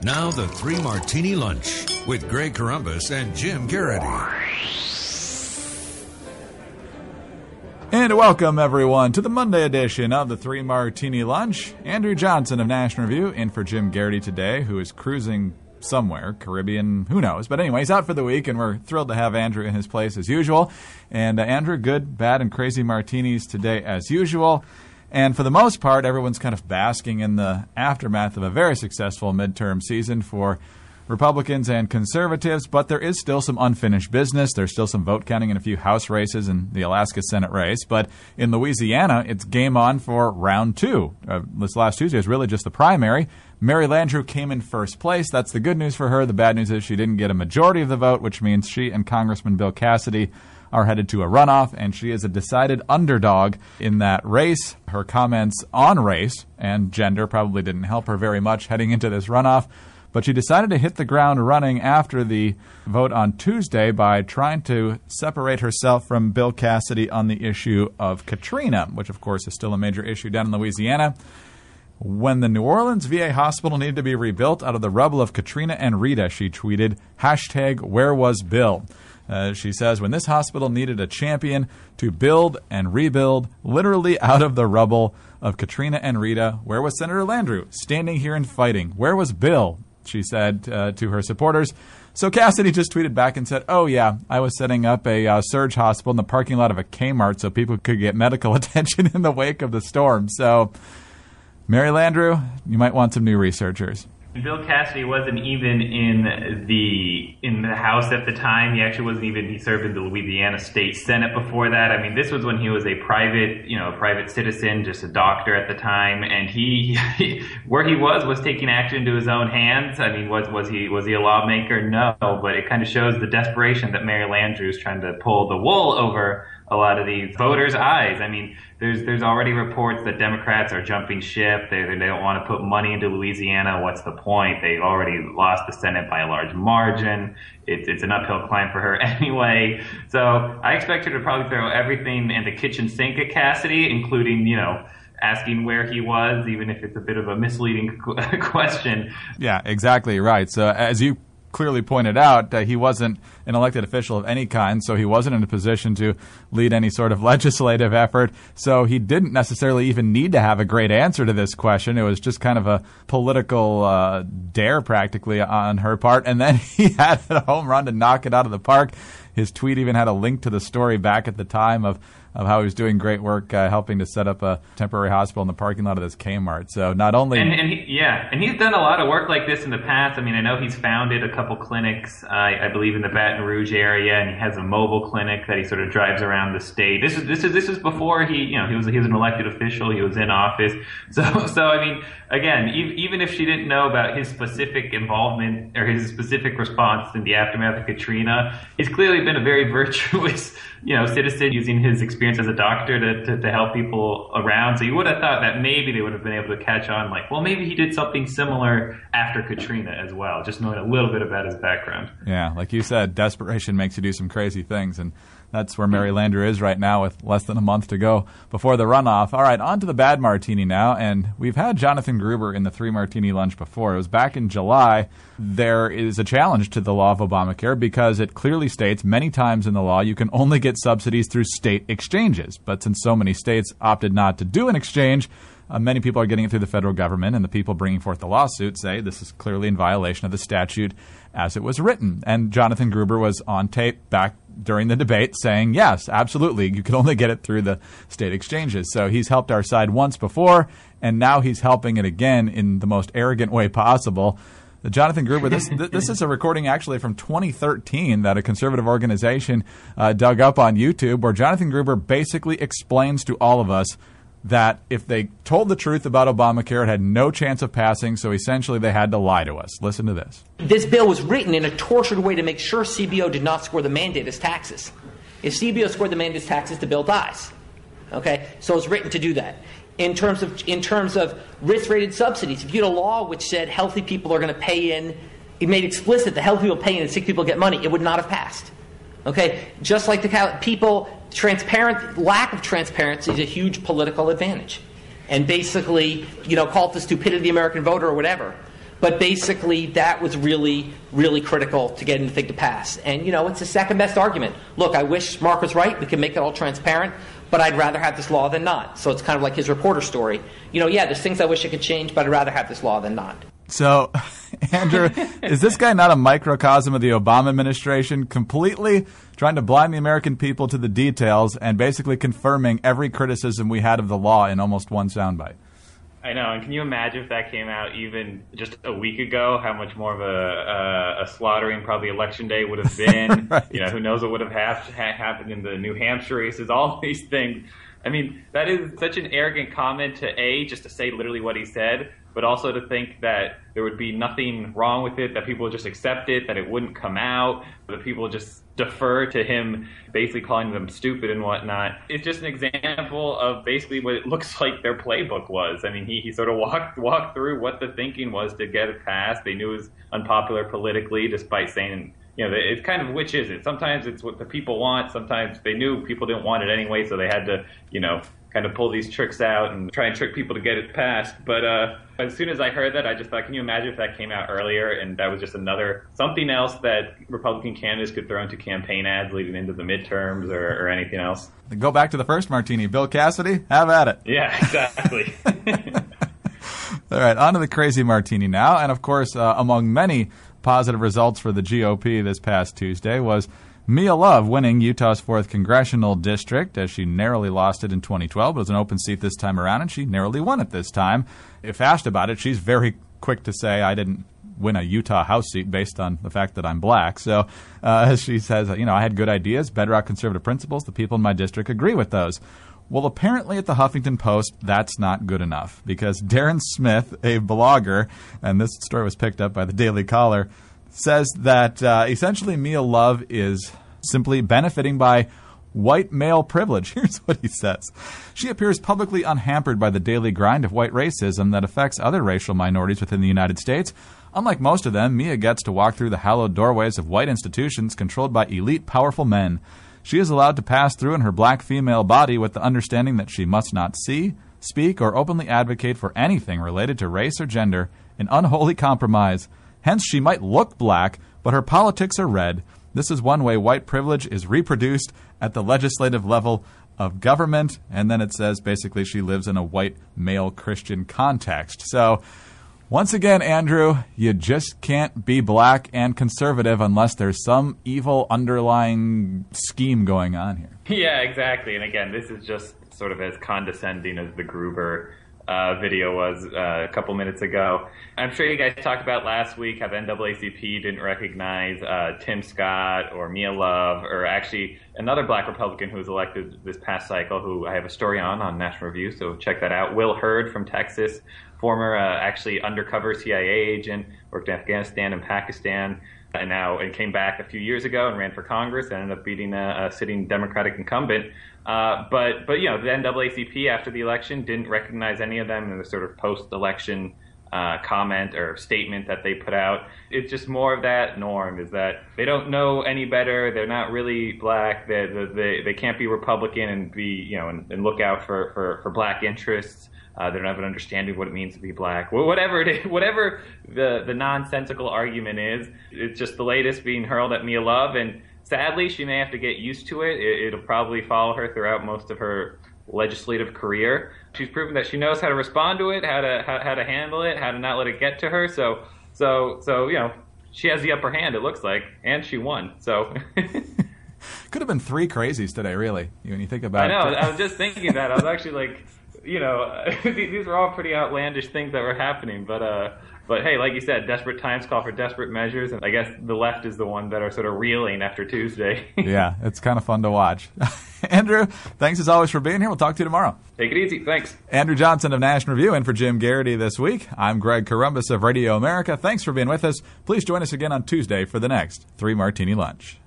Now the Three Martini Lunch with Greg Corombos and Jim Garrity. And welcome, everyone, to the Monday edition of the Three Martini Lunch. Andrew Johnson of National Review in for Jim Garrity today, who is cruising somewhere, Caribbean, who knows. But anyway, he's out for the week, and we're thrilled to have Andrew in his place as usual. And Andrew, good, bad, and crazy martinis today as usual. And for the most part, everyone's kind of basking in the aftermath of a very successful midterm season for Republicans and conservatives, but there is still some unfinished business. There's still some vote counting in a few House races and the Alaska Senate race. But in Louisiana, it's game on for round two. This last Tuesday is really just the primary. Mary Landrieu came in first place. That's the good news for her. The bad news is she didn't get a majority of the vote, which means she and Congressman Bill Cassidy are headed to a runoff, and she is a decided underdog in that race. Her comments on race and gender probably didn't help her very much heading into this runoff, but she decided to hit the ground running after the vote on Tuesday by trying to separate herself from Bill Cassidy on the issue of Katrina, which of course is still a major issue down in Louisiana. When the New Orleans VA hospital needed to be rebuilt out of the rubble of Katrina and Rita, she tweeted, #WhereWasBill? She says, when this hospital needed a champion to build and rebuild, literally out of the rubble of Katrina and Rita, where was Senator Landrieu? Standing here and fighting. Where was Bill? She said to her supporters. So Cassidy just tweeted back and said, oh, yeah, I was setting up a surge hospital in the parking lot of a Kmart so people could get medical attention in the wake of the storm. So, Mary Landrieu, you might want some new researchers. Bill Cassidy wasn't even in the House at the time. He served in the Louisiana State Senate before that. I mean, this was when he was a private citizen, just a doctor at the time, and he where he was taking action into his own hands. I mean, was he a lawmaker? No, but it kind of shows the desperation that Mary Landrieu is trying to pull the wool over a lot of these voters' eyes. I mean, there's already reports that Democrats are jumping ship. They don't want to put money into Louisiana. What's the point? They've already lost the Senate by a large margin. It's an uphill climb for her anyway. So I expect her to probably throw everything in the kitchen sink at Cassidy, including, asking where he was, even if it's a bit of a misleading question. Yeah, exactly right. So as you clearly pointed out, he wasn't an elected official of any kind, so he wasn't in a position to lead any sort of legislative effort. So he didn't necessarily even need to have a great answer to this question. It was just kind of a political dare practically on her part. And then he had a home run to knock it out of the park. His tweet even had a link to the story back at the time of how he was doing great work helping to set up a temporary hospital in the parking lot of this Kmart. So not only... And he's done a lot of work like this in the past. I mean, I know he's founded a couple clinics, I believe in the Baton Rouge area, and he has a mobile clinic that he sort of drives around the state. This is before he was an elected official. He was in office. So I mean, again, even if she didn't know about his specific involvement or his specific response in the aftermath of Katrina, he's clearly been a very virtuous, citizen using his experience as a doctor to help people around. So you would have thought that maybe they would have been able to catch on, like, well, maybe he did something similar after Katrina as well, just knowing a little bit about his background. Yeah, like you said, desperation makes you do some crazy things, and that's where Mary Landrieu is right now with less than a month to go before the runoff. All right, on to the bad martini now, and we've had Jonathan Gruber in the Three Martini Lunch before. It was back in July. There is a challenge to the law of Obamacare because it clearly states many times in the law you can only get subsidies through state exchanges. But since so many states opted not to do an exchange, many people are getting it through the federal government, and the people bringing forth the lawsuit say this is clearly in violation of the statute as it was written. And Jonathan Gruber was on tape back during the debate saying, yes, absolutely, you can only get it through the state exchanges. So he's helped our side once before, and now he's helping it again in the most arrogant way possible. Jonathan Gruber, this is a recording actually from 2013 that a conservative organization dug up on YouTube, where Jonathan Gruber basically explains to all of us that if they told the truth about Obamacare, it had no chance of passing, so essentially they had to lie to us. Listen to this. This bill was written in a tortured way to make sure CBO did not score the mandate as taxes. If CBO scored the mandate as taxes, the bill dies. Okay? So it's written to do that. In terms of risk-rated subsidies, if you had a law which said healthy people are going to pay in, it made explicit that healthy people pay in and sick people get money, it would not have passed. Okay? Just like lack of transparency is a huge political advantage. And basically, call it the stupidity of the American voter or whatever. But basically, that was really, really critical to getting the thing to pass. And, it's the second best argument. Look, I wish Mark was right. We can make it all transparent. But I'd rather have this law than not. So it's kind of like his reporter story. There's things I wish I could change, but I'd rather have this law than not. So, Andrew, is this guy not a microcosm of the Obama administration, completely trying to blind the American people to the details and basically confirming every criticism we had of the law in almost one soundbite? I know, and can you imagine if that came out even just a week ago, how much more of a slaughtering probably Election Day would have been? Right. Who knows what would have happened in the New Hampshire races, all these things. I mean, that is such an arrogant comment to just to say literally what he said, but also to think that there would be nothing wrong with it, that people would just accept it, that it wouldn't come out, that people would just defer to him basically calling them stupid and whatnot. It's just an example of basically what it looks like their playbook was. I mean, he sort of walked through what the thinking was to get it passed. They knew it was unpopular politically, despite saying, it's kind of which is it. Sometimes it's what the people want. Sometimes they knew people didn't want it anyway, so they had to, kind of pull these tricks out and try and trick people to get it passed. But as soon as I heard that, I just thought, can you imagine if that came out earlier and that was just something else that Republican candidates could throw into campaign ads leading into the midterms or anything else? Go back to the first martini. Bill Cassidy, have at it. Yeah, exactly. All right, on to the crazy martini now. And, of course, among many positive results for the GOP this past Tuesday was Mia Love winning Utah's 4th congressional district, as she narrowly lost it in 2012. It was an open seat this time around, and she narrowly won it this time. If asked about it, she's very quick to say, I didn't win a Utah House seat based on the fact that I'm black. So she says, I had good ideas, bedrock conservative principles. The people in my district agree with those. Well, apparently at the Huffington Post, that's not good enough, because Darren Smith, a blogger, and this story was picked up by the Daily Caller, says that essentially Mia Love is simply benefiting by white male privilege. Here's what he says. She appears publicly unhampered by the daily grind of white racism that affects other racial minorities within the United States. Unlike most of them, Mia gets to walk through the hallowed doorways of white institutions controlled by elite, powerful men. She is allowed to pass through in her black female body with the understanding that she must not see, speak, or openly advocate for anything related to race or gender, an unholy compromise. Hence, she might look black, but her politics are red. This is one way white privilege is reproduced at the legislative level of government. And then it says basically she lives in a white male Christian context. So once again, Andrew, you just can't be black and conservative unless there's some evil underlying scheme going on here. Yeah, exactly. And again, this is just sort of as condescending as the Gruber video was a couple minutes ago. I'm sure you guys talked about last week how the NAACP didn't recognize Tim Scott or Mia Love, or actually another black Republican who was elected this past cycle, who I have a story on National Review, so check that out. Will Hurd from Texas, former actually undercover CIA agent, worked in Afghanistan and Pakistan, and came back a few years ago and ran for Congress and ended up beating a sitting Democratic incumbent. But the NAACP after the election didn't recognize any of them in the sort of post-election comment or statement that they put out. It's just more of that norm, is that they don't know any better. They're not really black. They can't be Republican and be and look out for black interests. They don't have an understanding of what it means to be black. Whatever it is, whatever the nonsensical argument is, it's just the latest being hurled at Mia Love, and sadly, she may have to get used to it. It'll probably follow her throughout most of her legislative career. She's proven that she knows how to respond to it, how to handle it, how to not let it get to her. So she has the upper hand, it looks like, and she won. So could have been 3 crazies today, really, when you think about it. I know. I was just thinking that. I was actually like, these were all pretty outlandish things that were happening, but hey, like you said, desperate times call for desperate measures, and I guess the left is the one that are sort of reeling after Tuesday. Yeah, it's kind of fun to watch. Andrew, thanks as always for being here. We'll talk to you tomorrow. Take it easy. Thanks. Andrew Johnson of National Review in for Jim Garrity this week. I'm Greg Corombos of Radio America. Thanks for being with us. Please join us again on Tuesday for the next 3 Martini Lunch.